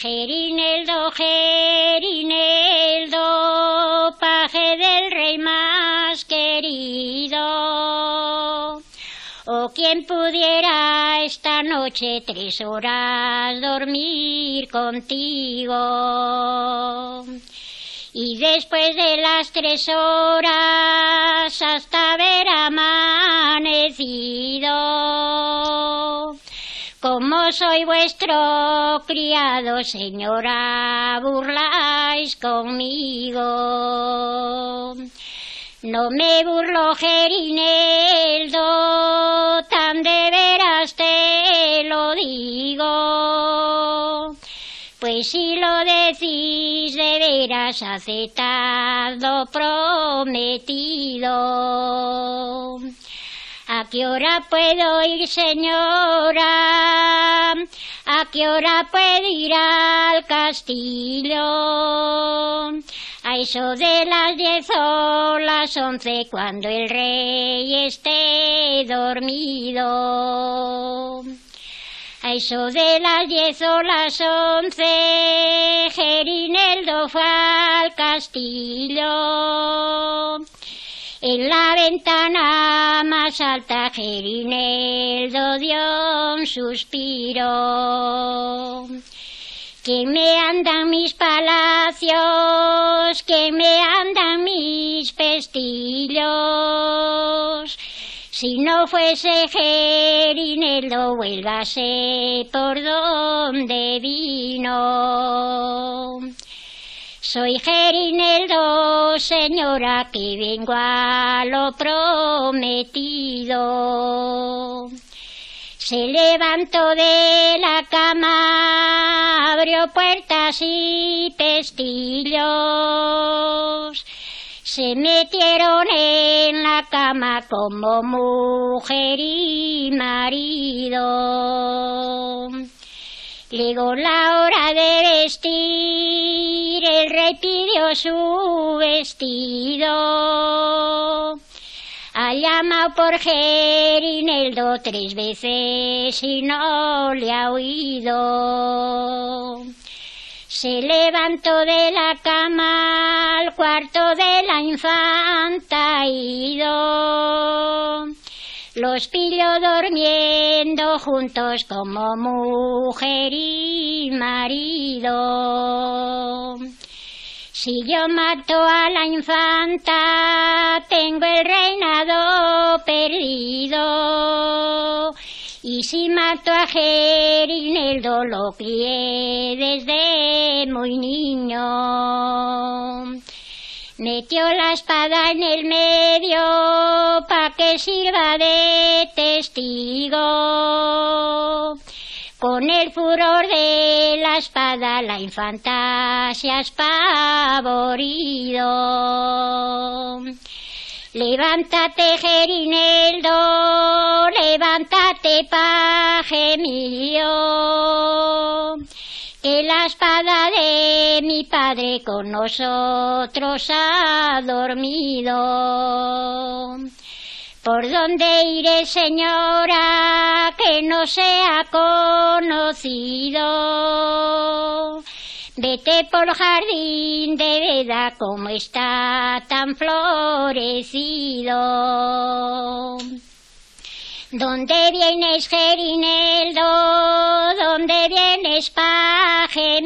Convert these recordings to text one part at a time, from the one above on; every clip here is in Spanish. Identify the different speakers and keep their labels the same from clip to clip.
Speaker 1: Gerineldo, Gerineldo, paje del rey más querido. O quien pudiera esta noche 3 horas dormir contigo. Y después de las 3 horas hasta haber amanecido. Como soy vuestro criado, señora, burláis conmigo. No me burlo, Gerineldo, tan de veras te lo digo. Pues si lo decís de veras, aceptad lo prometido. ¿A qué hora puedo ir, señora? ¿A qué hora puedo ir al castillo? A eso de las 10 o las 11, cuando el rey esté dormido. A eso de las 10 o las 11, Gerineldo fue al castillo. En la ventana más alta, Gerineldo dio un suspiro. ¿Quién me anda en mis palacios? ¿Quién me anda en mis pestillos? Si no fuese Gerineldo, vuélvase por donde vino. Soy Gerineldo, señora, que vengo a lo prometido. Se levantó de la cama, abrió puertas y pestillos. Se metieron en la cama como mujer y marido. Llegó la hora de vestir, el rey pidió su vestido. Ha llamado por Gerineldo 3 veces y no le ha oído. Se levantó de la cama, al cuarto de la infanta ha ido. Los pilló durmiendo juntos como mujer y marido. Si yo mato a la infanta, tengo el reinado perdido. Y si mato a Gerineldo, lo crié desde muy niño. Metió la espada en el medio pa' que sirva de testigo. Con el furor de la espada la infanta se ha espavorido. Levántate, Gerineldo, levántate, paje mío, que la espada de mi padre con nosotros ha dormido. ¿Por dónde iré, señora, que no sea conocido? Vete por jardín de veda, como está tan florecido. ¿Dónde vienes, Gerineldo? ¿Dónde vienes, paje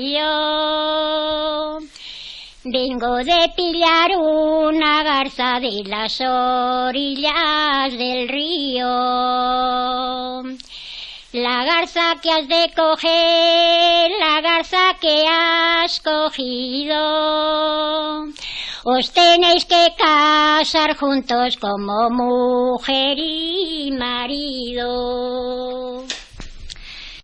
Speaker 1: mío? Vengo de pillar una garza de las orillas del río. La garza que has de coger, la garza que has cogido, os tenéis que casar juntos como mujer y marido.